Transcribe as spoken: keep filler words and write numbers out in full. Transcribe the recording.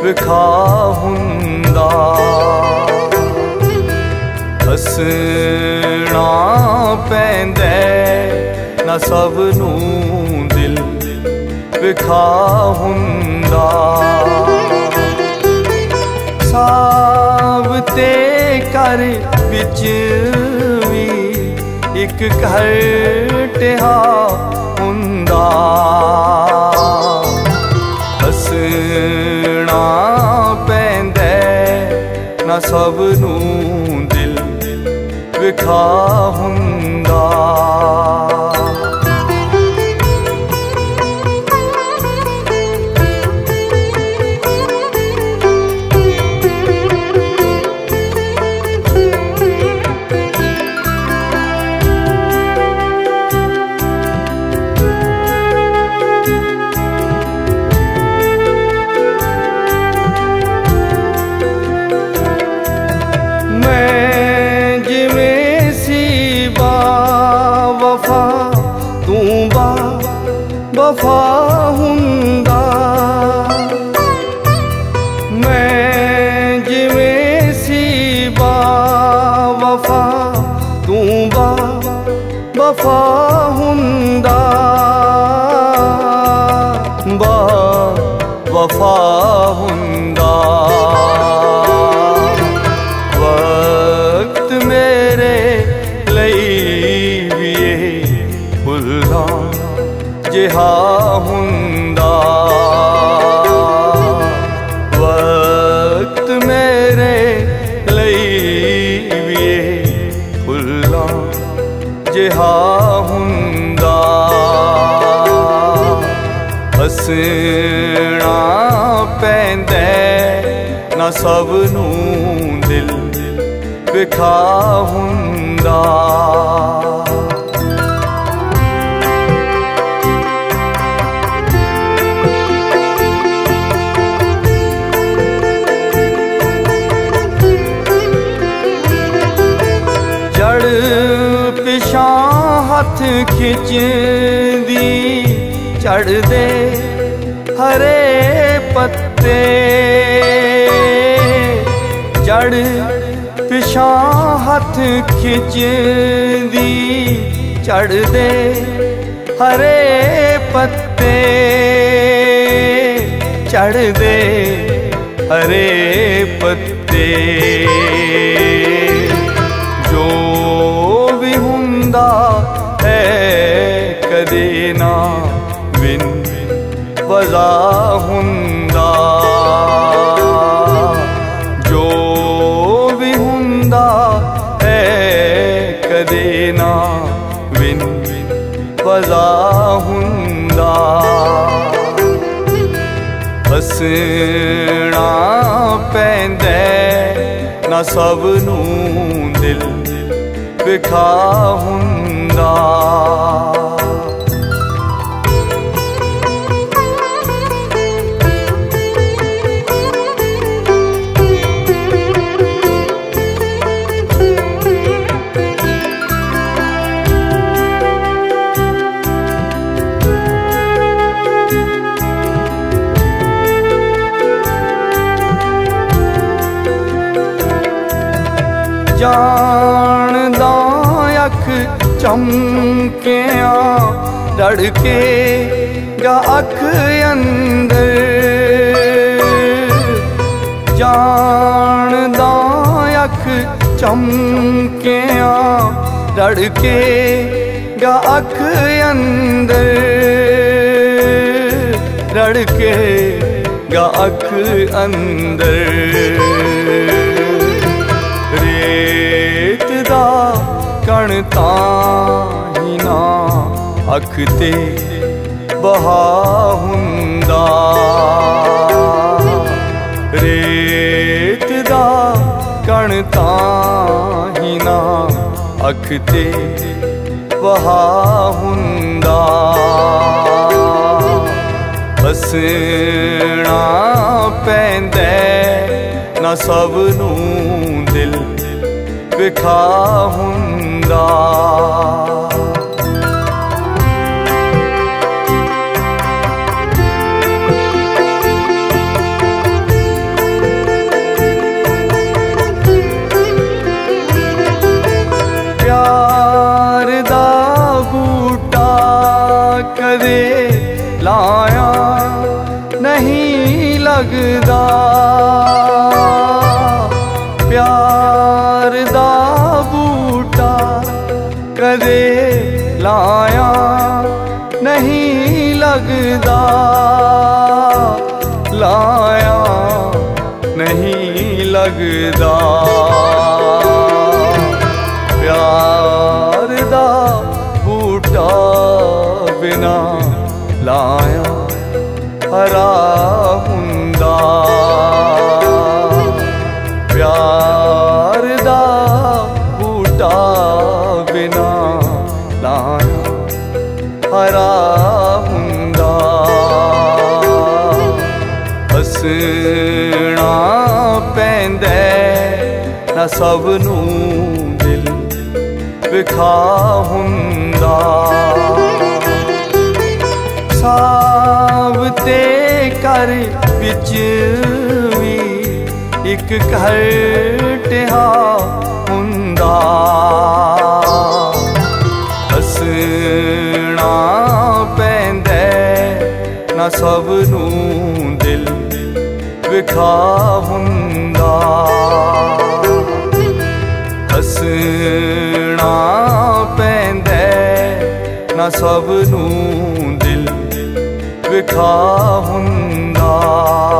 ਵਿਖਾ ਹੁੰਦਾ। ਹੱਸਣਾ ਪੈਂਦਾ ਨਾ ਸਭ ਨੂੰ ਦਿਲ ਵਿਖਾ ਹੁੰਦਾ। ਸਾਵਤੇ ਘਰ ਵਿੱਚ ਵੀ ਇੱਕ ਘਰ ਟਿਹਾ ਹੁੰਦਾ। ਹੱਸਣਾ ਪੈਂਦਾ ਨਾ ਸਭ ਨੂੰ ਦਿਲ ਵਿਖਾ ਹੁੰਦਾ। ਵਫਾ ਹੁੰਦਾ। ਮੈਂ ਜਿਵੇਂ ਸੀ ਬਾ ਵਫਾ ਤੂੰ ਬਾ ਵਫਾ ਹੁੰਦਾ। ਬਾ ਵਫਾ ਹੁੰਦਾ। ਵਕਤ ਮੇਰੇ ਲਈ ਵੀ ਇਹ ਭੁੱਲਾਂ ਜਿਹਾ ਹੁੰਦਾ। ਵਕਤ ਮੇਰੇ ਲਈ ਵੀ ਇਹ ਭੁੱਲਾਂ ਜਿਹਾ ਹੁੰਦਾ। ਹੱਸਣਾ ਪੈਂਦਾ ਨਾ ਸਭ ਨੂੰ ਦਿਲ ਵਿਖਾ ਹੁੰਦਾ। ਪਿਛਾਂ ਹੱਥ ਖਿੱਚਦੀ ਝੜਦੇ ਹਰੇ ਪੱਤੇ। ਜੜ ਪਿਛਾਂ ਹੱਥ ਖਿੱਚਦੀ ਝੜਦੇ ਹਰੇ ਪੱਤੇ। ਝੜਦੇ ਹਰੇ ਪੱਤੇ। ਜੋ ਵੀ ਹੁੰਦਾ ਹੈ ਕਦੇ ਨਾ ਬਿਨ ਵਜ੍ਹਾ ਹੁੰਦਾ। ਜੋ ਵੀ ਹੁੰਦਾ ਹੈ ਕਦੇ ਨਾ ਬਿਨ ਵਜ੍ਹਾ ਹੁੰਦਾ। ਹੱਸਣਾ ਪੈਂਦਾ ਨਾ ਸਭ ਨੂੰ ਦਿਲ ਵਿਖਾ ਹੁੰਦਾ। ਜਾਣਦਾ ਅੱਖ ਚਮਕਿਆਂ ਰੜਕੇ ਗਾ ਅੱਖ ਅੰਦਰ। ਜਾਣਦਾ ਅੱਖ ਚਮਕਿਆਂ ਰੜਕੇ ਗਾ ਅੱਖ ਅੰਦਰ। ਰੜਕੇ ਗਾ ਅੱਖ ਅੰਦਰ। ਰੇਤ ਦਾ ਕਣ ਤਾਂ ਹੀ ਨਾ ਅੱਖ ਤੇ ਬਹਾ ਹੁੰਦਾ। ਰੇਤ ਦਾ ਕਣ ਤਾਂ ਹੀ ਨਾ ਅੱਖ ਤੇ ਬਹਾ ਹੁੰਦਾ। ਹੱਸਣਾ ਪੈਂਦਾ ਨਾ ਸਭ ਨੂੰ ਦਿਲ ਵਿਖਾ ਹੁੰਦਾ। लगदा प्यार दा बूटा कदे लाया नहीं लगदा लाया नहीं लगदा प्यार दा बूटा बिना लाया हरा हुंदा प्यार दा बूटा बिना लाया हरा हुंदा हसना पैंदा ना सब नू दिल विखा हुंदा सावते कर विच भी एक घर टिहा हुंदा हसना पैंदा ना सब नू दिल विखा हुंदा हसना पैंदा ना सब नू दिल विखा हुंदा।